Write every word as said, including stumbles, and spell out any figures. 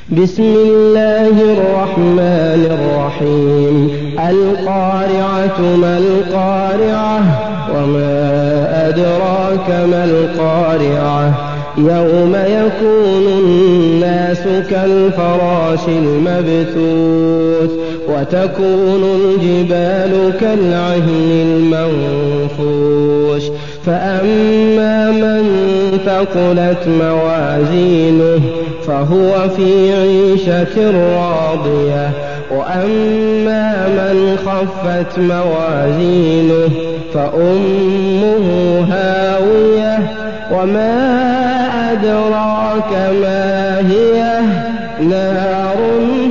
بسم الله الرحمن الرحيم القارعة ما القارعة وما أدراك ما القارعة يوم يكون الناس كالفراش المبثوث وتكون الجبال كالعهن المنفوش فأما من ثقلت موازينه فهو في عيشة راضية وأما من خفت موازينه فأمه هاوية وما أدراك ما هي نار